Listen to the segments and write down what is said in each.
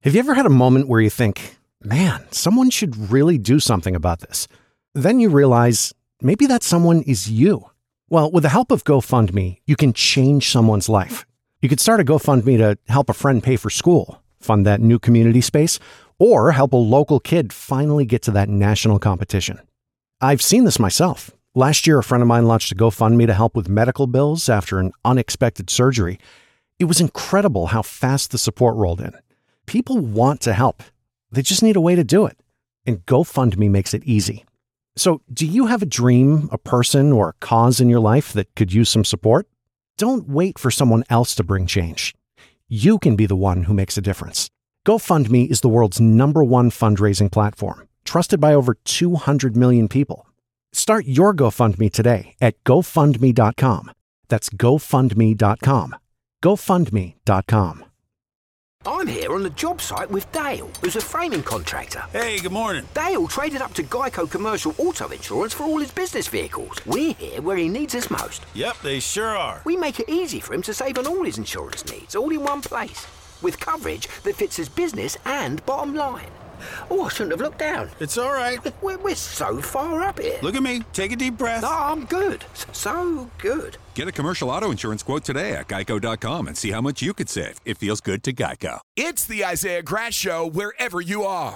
Have you ever had a moment where you think, man, someone should really do something about this? Then you realize maybe that someone is you. Well, with the help of GoFundMe, you can change someone's life. You could start a GoFundMe to help a friend pay for school, fund that new community space, or help a local kid finally get to that national competition. I've seen this myself. Last year, a friend of mine launched a GoFundMe to help with medical bills after an unexpected surgery. It was incredible how fast the support rolled in. People want to help. They just need a way to do it. And GoFundMe makes it easy. So, do you have a dream, a person, or a cause in your life that could use some support? Don't wait for someone else to bring change. You can be the one who makes a difference. GoFundMe is the world's #1 fundraising platform, trusted by over 200 million people. Start your GoFundMe today at GoFundMe.com. That's GoFundMe.com. GoFundMe.com. I'm here on the job site with Dale, who's a framing contractor. Hey, good morning. Dale traded up to Geico Commercial Auto Insurance for all his business vehicles. We're here where he needs us most. Yep, they sure are. We make it easy for him to save on all his insurance needs, all in one place, with coverage that fits his business and bottom line. Oh, I shouldn't have looked down. It's all right. We're so far up here. Look at me. Take a deep breath. No, I'm good. So good. Get a commercial auto insurance quote today at geico.com and see how much you could save. It feels good to Geico. It's the Isaiah Grass Show wherever you are.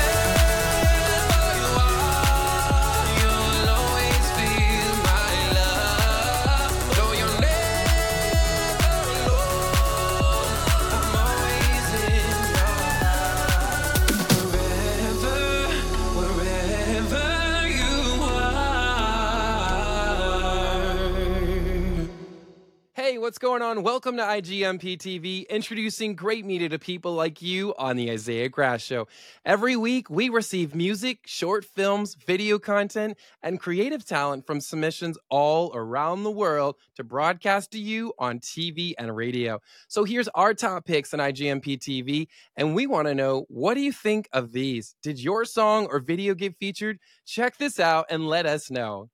Hey, what's going on? Welcome to IGMP TV, introducing great media to people like you on the Isaiah Grass Show. Every week, we receive music, short films, video content, and creative talent from submissions all around the world to broadcast to you on TV and radio. So here's our top picks on IGMP TV, and we want to know, what do you think of these? Did your song or video get featured? Check this out and let us know.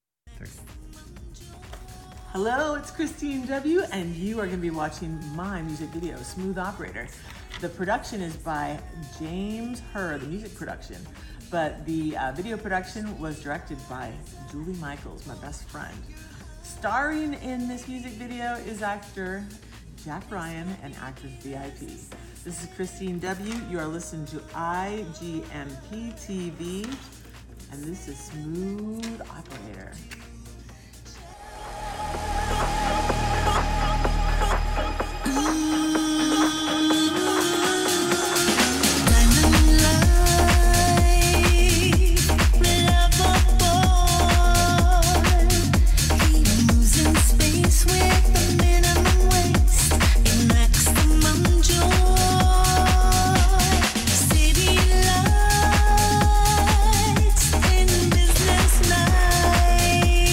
Hello, it's Christine W., and you are going to be watching my music video, Smooth Operator. The production is by James Herr, the music production, but the video production was directed by Julie Michaels, my best friend. Starring in this music video is actor Jack Ryan and actress VIP. This is Christine W. You are listening to IGMP TV, and this is Smooth Operator. City lights in business night.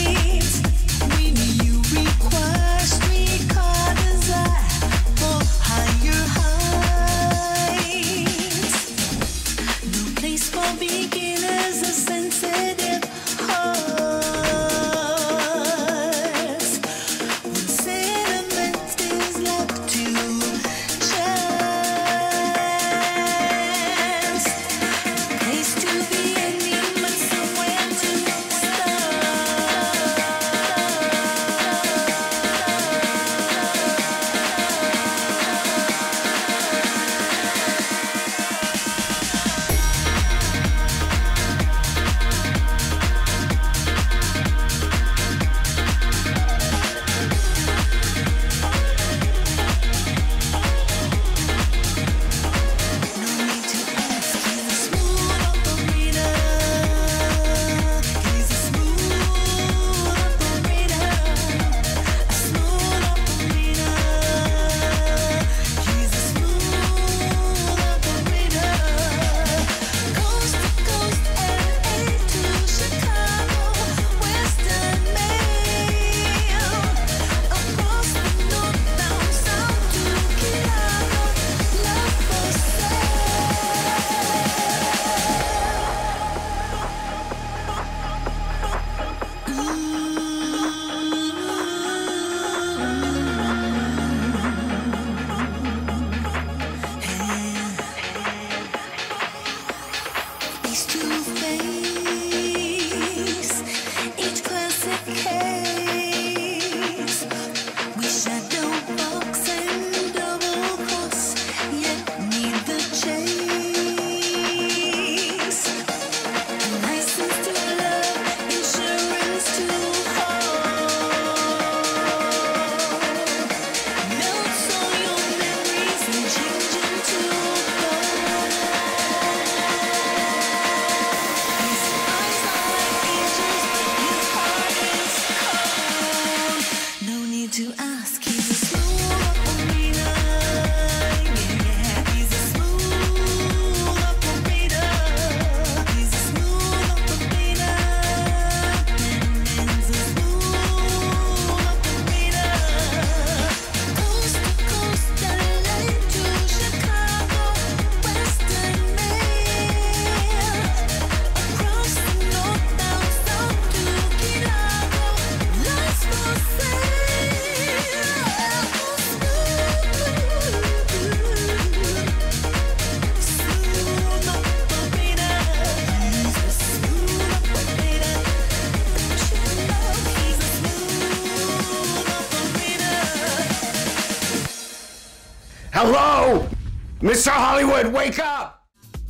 Mr. Hollywood, wake up!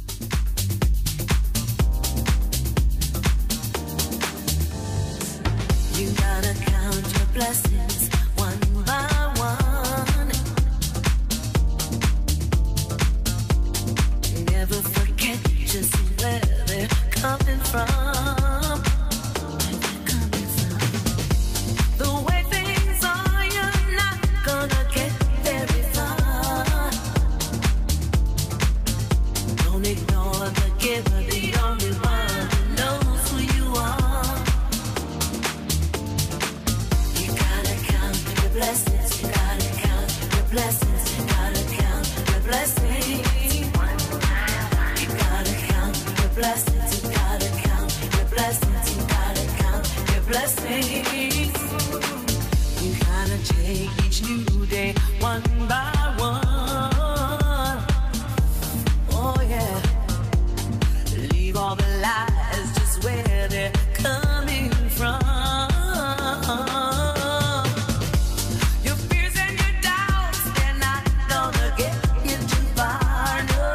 You gotta count your blessings one by one. Never forget just where they're coming from. The way things are, you're not gonna get very far. Don't ignore the giver, the only one who knows who you are. You gotta count your blessings, you gotta count your blessings, you gotta count your blessings. You gotta count your blessings, you gotta count your blessings, you gotta count your blessings. You gotta take each new day one by one. Oh yeah. Leave all the lies just where they're coming from. Your fears and your doubts, they're not gonna get you too far, no.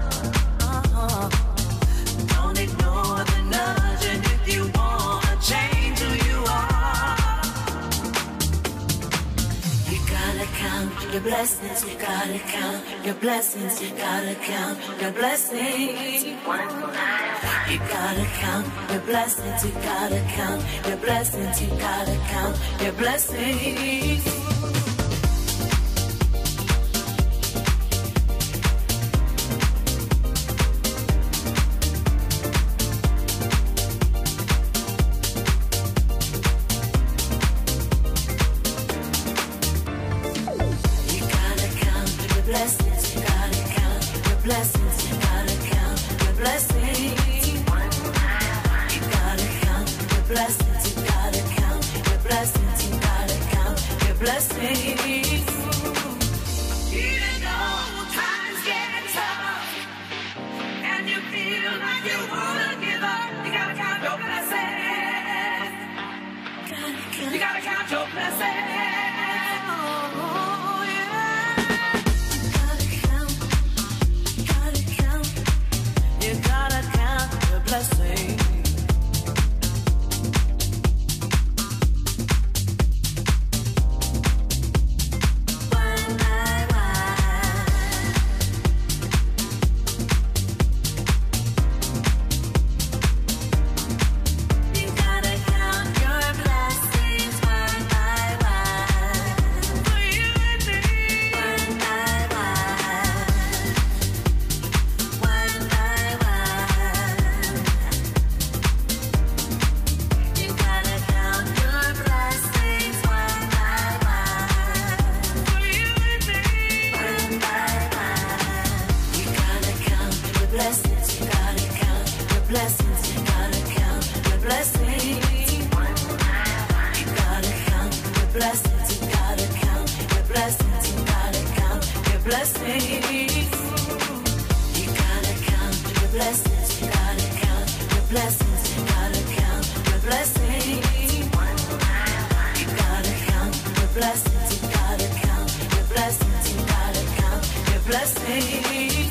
Don't ignore the nudge, and if you wanna change who you are, you gotta count your blessings, you gotta count your blessings, you gotta count your blessings. You gotta count your blessings, you gotta count your blessings, you gotta count your blessings. You gotta count your blessings, you gotta count your blessings, you gotta count your blessings. You gotta count your blessings, you gotta count your blessings, you gotta count your blessings. Even though times get tough and you feel like you wanna give up, you gotta count your blessings. You gotta count your blessings. Oh, yeah. You gotta count your blessings. One by one. You gotta count your blessings one by one. For you and me. One by one. One by one. You gotta count your blessings one by one. For you and me. One by one. You gotta count your blessings, you gotta count your blessings, you gotta count your blessings. You gotta count your blessings, you gotta count your blessings, you gotta count your blessings. You gotta count your blessings, you gotta count your blessings, you gotta count your blessings. You gotta count your blessings, you gotta count your blessings, you gotta count your blessings.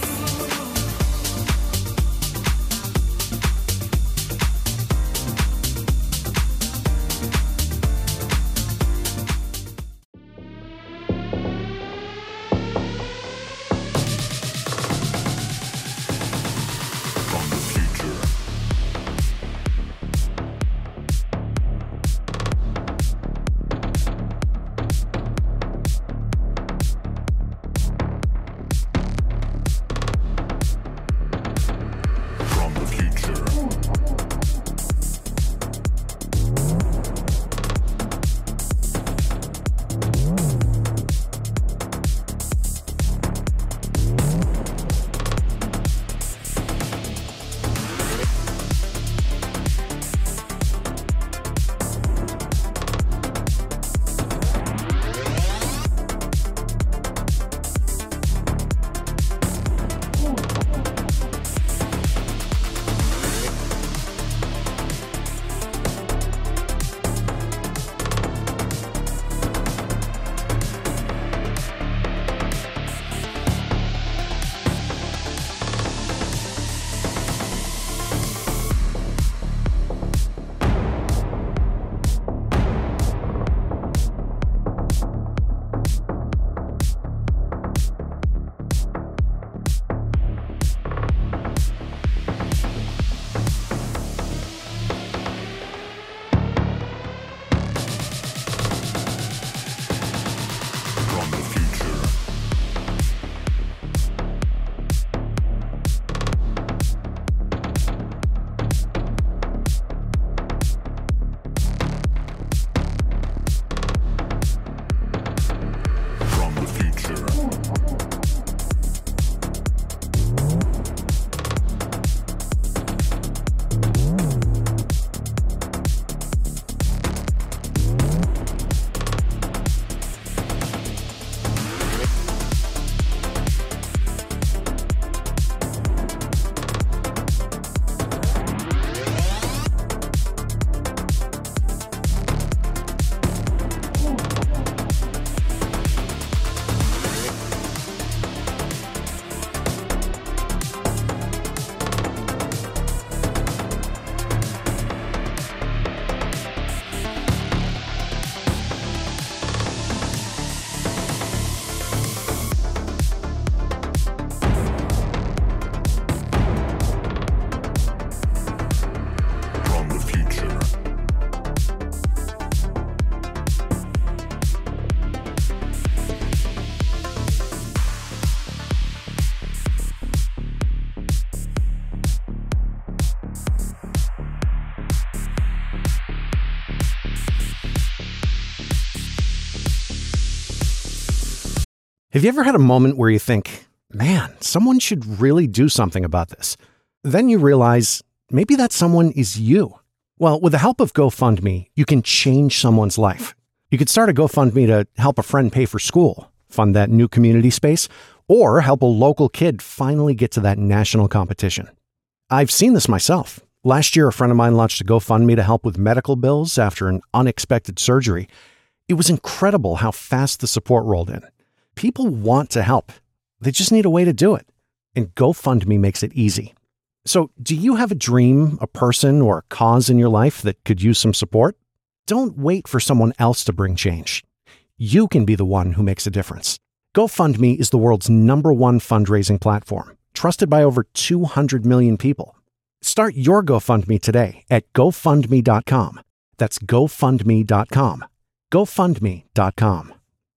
Have you ever had a moment where you think, man, someone should really do something about this? Then you realize maybe that someone is you. Well, with the help of GoFundMe, you can change someone's life. You could start a GoFundMe to help a friend pay for school, fund that new community space, or help a local kid finally get to that national competition. I've seen this myself. Last year, a friend of mine launched a GoFundMe to help with medical bills after an unexpected surgery. It was incredible how fast the support rolled in. People want to help. They just need a way to do it. And GoFundMe makes it easy. So, do you have a dream, a person, or a cause in your life that could use some support? Don't wait for someone else to bring change. You can be the one who makes a difference. GoFundMe is the world's #1 fundraising platform, trusted by over 200 million people. Start your GoFundMe today at GoFundMe.com. That's GoFundMe.com. GoFundMe.com.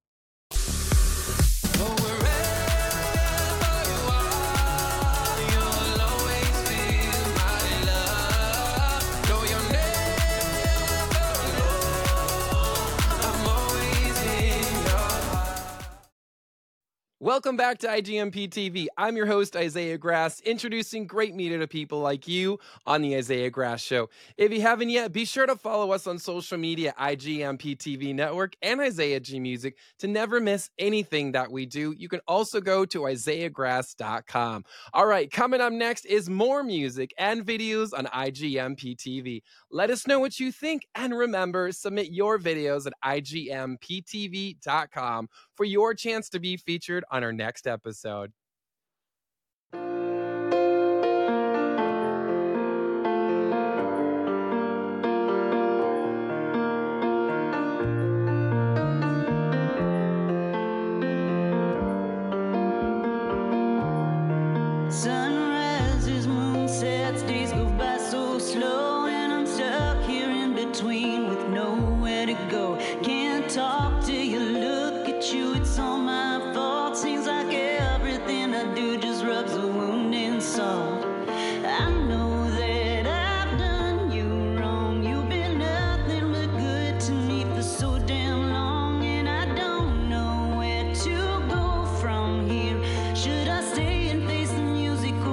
Welcome back to IGMP TV. I'm your host, Isaiah Grass, introducing great media to people like you on the Isaiah Grass Show. If you haven't yet, be sure to follow us on social media, IGMP TV Network and Isaiah G Music, to never miss anything that we do. You can also go to isaiahgrass.com. All right, coming up next is more music and videos on IGMP TV. Let us know what you think, and remember, submit your videos at IGMPTV.com for your chance to be featured on our next episode. Sunrises, moon sets, days go by so slow, and I'm stuck here in between with nowhere to go. Can't talk till you look at you, it's all my fault. Seems like everything I do just rubs a wound in salt. I know that I've done you wrong. You've been nothing but good to me for so damn long, and I don't know where to go from here. Should I stay and face the music?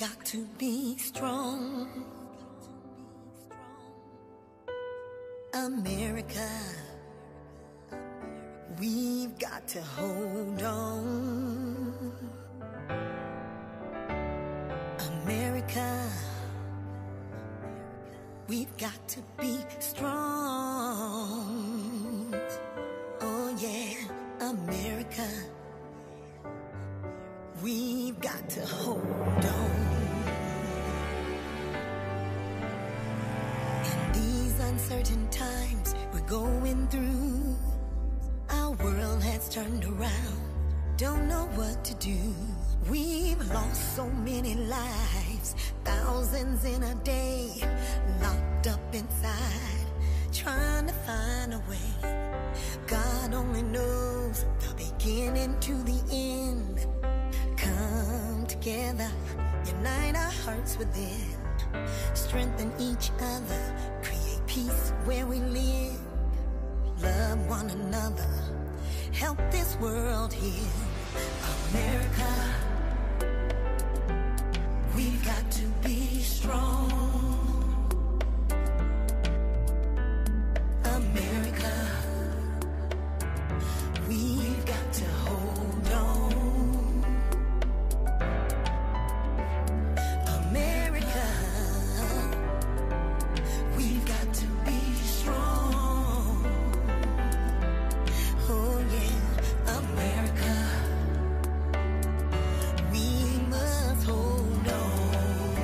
got to be strong. America, we've got to hold on. America, we've got to be strong. Oh yeah, America, we've got to hold on. In these uncertain times we're going through, our world has turned around, don't know what to do. We've lost so many lives, thousands in a day, locked up inside, trying to find a way. God only knows the beginning to the end. Come together, unite our hearts within, strengthen each other, create peace where we live, love one another, help this world heal. America, we've got to be strong. America, we've got to hold on. America, we've got to be strong. Oh yeah, America, we must hold on.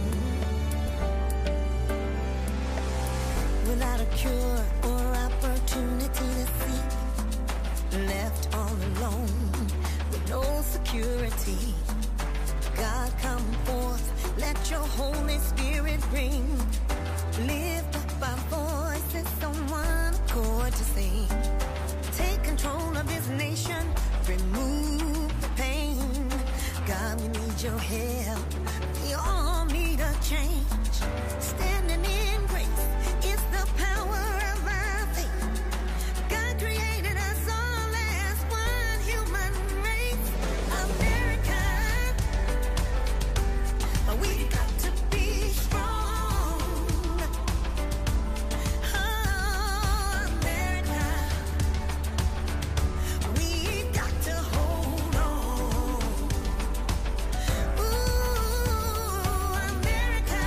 Without a cure or opportunity to seek, left all alone with no security. God, come forth, let your Holy Spirit ring. Lift up our voices on one accord to sing. Take control of this nation, remove the pain. God, we need your help, we all need a change. Standing in grace is the power of our faith. God created us all as one human race. America, we got to be strong. Oh, America, we got to hold on. Ooh, America,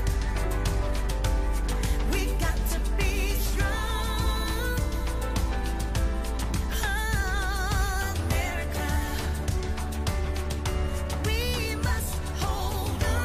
we got to be strong. Oh, America, we must hold on.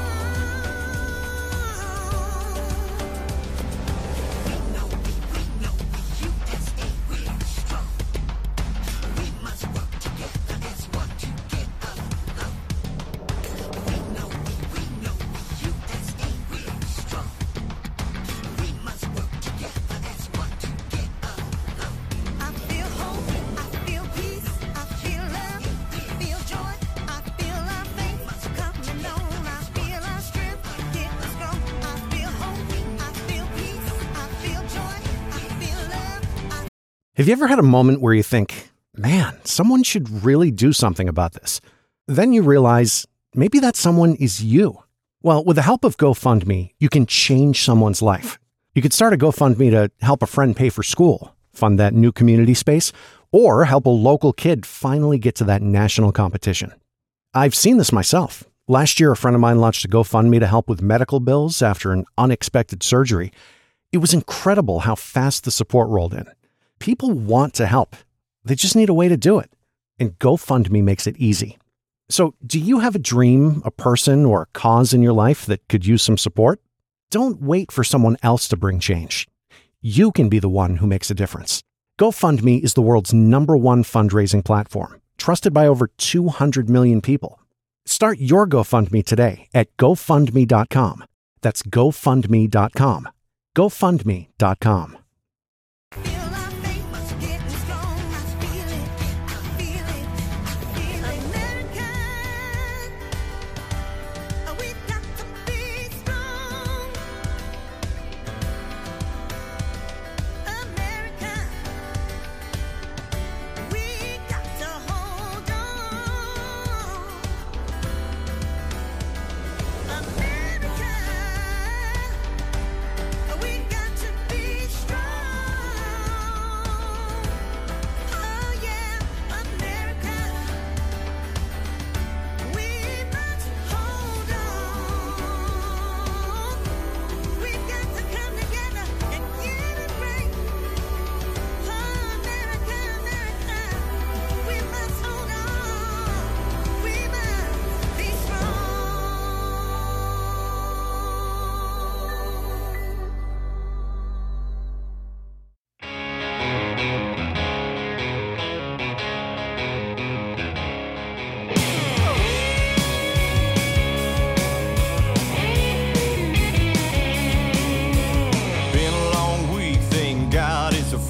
We know USA, we're strong. We must work together as one to get us up. We know USA, we're strong. We must work together as one to get us up. I feel hope, I feel peace, I feel love, I feel joy, I feel our faith coming on. I feel our strength getting strong. I feel hope, I feel peace, I feel joy, I feel love. Have you ever had a moment where you think, man, someone should really do something about this? Then you realize maybe that someone is you. Well, with the help of GoFundMe, you can change someone's life. You could start a GoFundMe to help a friend pay for school, fund that new community space, or help a local kid finally get to that national competition. I've seen this myself. Last year, a friend of mine launched a GoFundMe to help with medical bills after an unexpected surgery. It was incredible how fast the support rolled in. People want to help. They just need a way to do it. And GoFundMe makes it easy. So, do you have a dream, a person, or a cause in your life that could use some support? Don't wait for someone else to bring change. You can be the one who makes a difference. GoFundMe is the world's #1 fundraising platform, trusted by over 200 million people. Start your GoFundMe today at GoFundMe.com. That's GoFundMe.com. GoFundMe.com. Feel our faith getting strong. I feel it, I feel it, I feel it. America, we got to be strong. America, we got to hold on.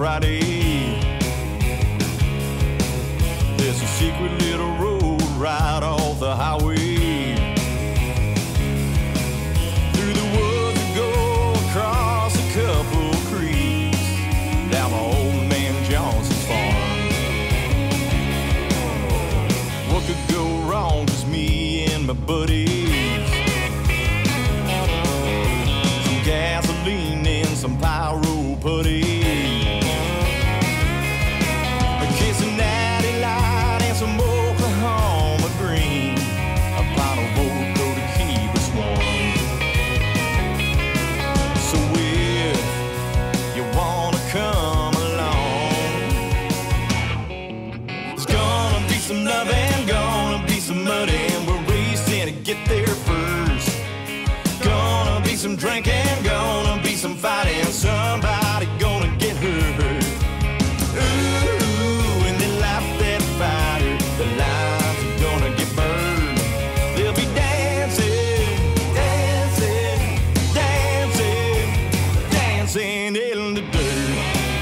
Friday. There's a secret little road right off the highway. Through the woods we go, across a couple creeks, down my old man Johnson's farm. What could go wrong? Just me and my buddies. Some gasoline and some pyro putty. A kiss of natty light and some Oklahoma green. A pot of vodka to keep us warm. So if you wanna come along, there's gonna be some loving, gonna be some mud, and we're racing to get there first. Gonna be some drinking, gonna be some fighting, somebody gonna get hurt. Ooh, and they light that fire, the lives are gonna get burned. They'll be dancing, dancing, dancing, dancing in the dirt.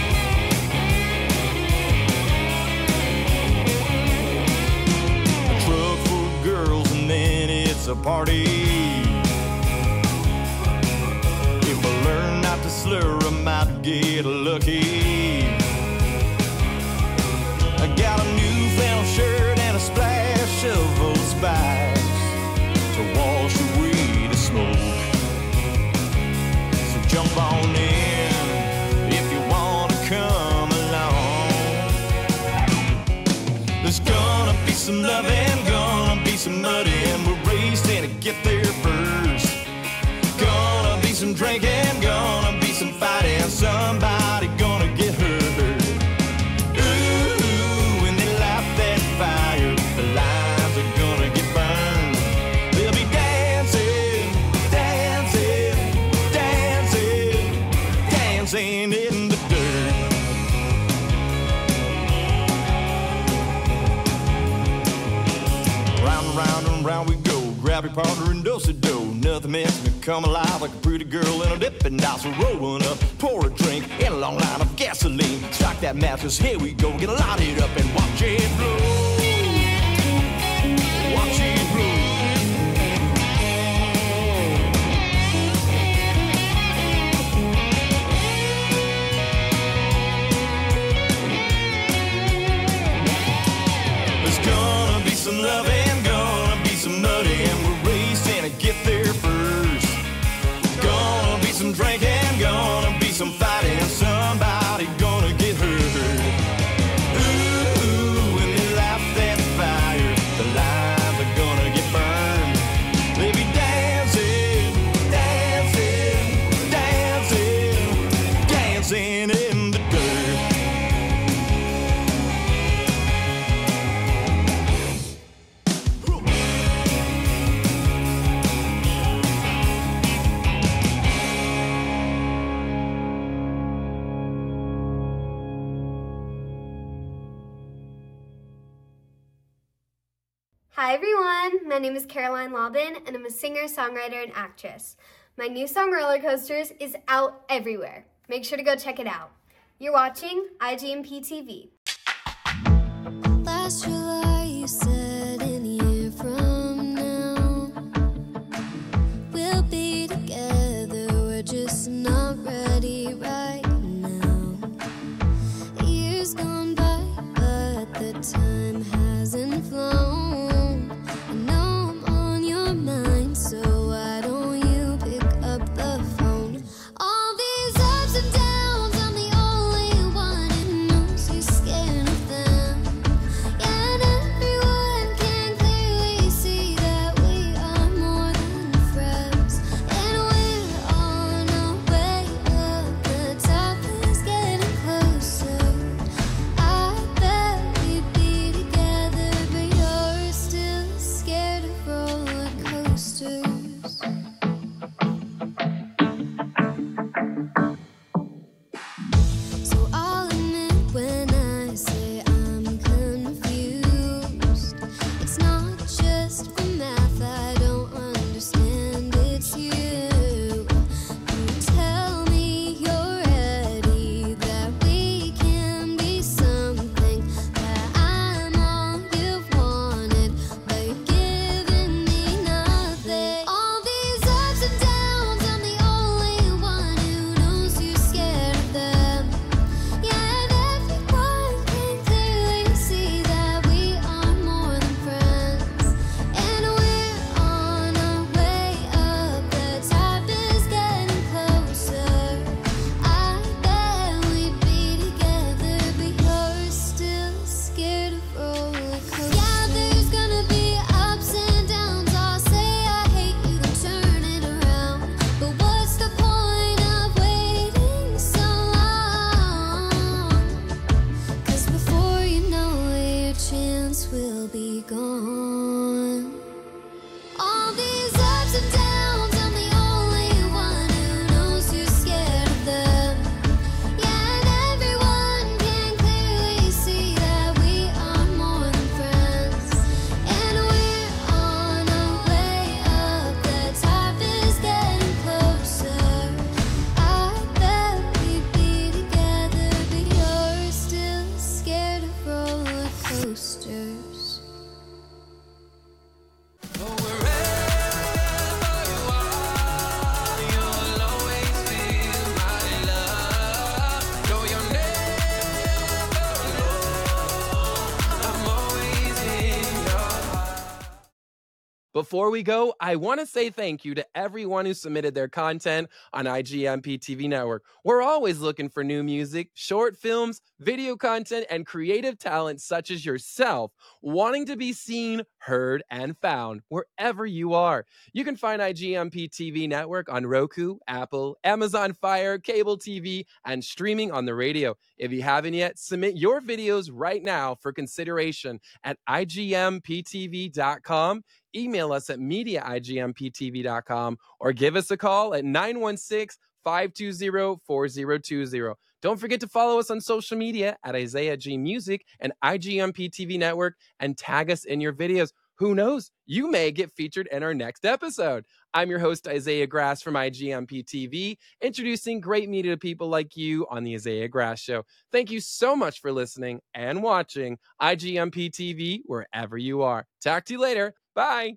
A truck full of girls and then it's a party. If I learn not to slur, I might get lucky. I got a new flannel shirt and a splash of Old Spice to wash away the smoke. So jump on in if you wanna come along. There's gonna be some loving, gonna be some mud, and we're racing to get there first. Gonna be some drinking, gonna be some fighting, somebody gonna get hurt. Ooh, when they light that fire, the lives are gonna get burned. They'll be dancing, dancing, dancing, dancing in the dirt. Round and round and round we go. Grab your partner and dose-a-do. Nothing makes me come alive like a pretty girl in a Dippin' Dots. We're rolling up, pour a drink in a long line of gasoline. Strike that mattress, here we go. Get lighted up and watch it blow. Watch it blow. There's gonna be some loving, gonna be some nutty, and we're racing to get there first. Gonna be some drinking, gonna be some fighting, somebody gonna get hurt. Ooh, when they light that fire, the lives are gonna get burned. They be dancing, dancing, dancing, dancing in the dirt. Hi everyone, my name is Caroline Laubin and I'm a singer, songwriter, and actress. My new song Roller Coasters is out everywhere. Make sure to go check it out. You're watching IGMP TV. Last July you said in a year from now we'll be together, we're just not ready right now. Years gone by but the time hasn't flown. I know I'm on your mind, so why don't you pick up the phone? All these ups and downs, I'm the only one who knows you're scared of them. Yeah, will be gone. All these ups and downs, I'm the only one who knows who's scared of them. Yeah, and everyone can clearly see that we are more than friends. And we're on our way up, the top is getting closer. I bet we'd be together, but you're still scared of roller coasters. Before we go, I want to say thank you to everyone who submitted their content on IGMP TV Network. We're always looking for new music, short films, video content, and creative talent such as yourself, wanting to be seen, heard, and found wherever you are. You can find IGMP TV Network on Roku, Apple, Amazon Fire, cable TV, and streaming on the radio. If you haven't yet, submit your videos right now for consideration at IGMPTV.com. Email us at media@igmptv.com or give us a call at 916-520-4020. Don't forget to follow us on social media at Isaiah G Music and IGMP TV Network and tag us in your videos. Who knows? You may get featured in our next episode. I'm your host, Isaiah Grass from IGMP TV, introducing great media to people like you on the Isaiah Grass Show. Thank you so much for listening and watching IGMP TV wherever you are. Talk to you later. Bye.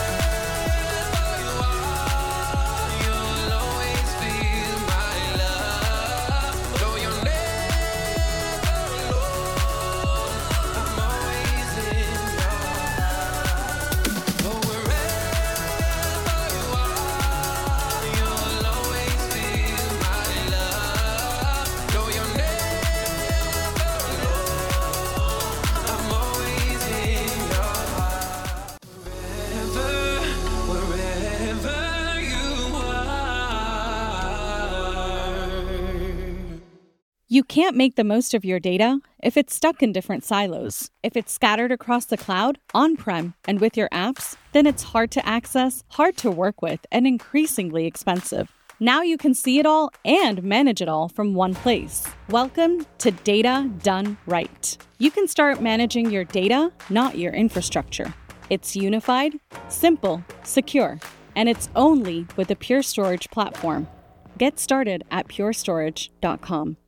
You can't make the most of your data if it's stuck in different silos. If it's scattered across the cloud, on-prem, and with your apps, then it's hard to access, hard to work with, and increasingly expensive. Now you can see it all and manage it all from one place. Welcome to Data Done Right. You can start managing your data, not your infrastructure. It's unified, simple, secure, and it's only with the Pure Storage platform. Get started at purestorage.com.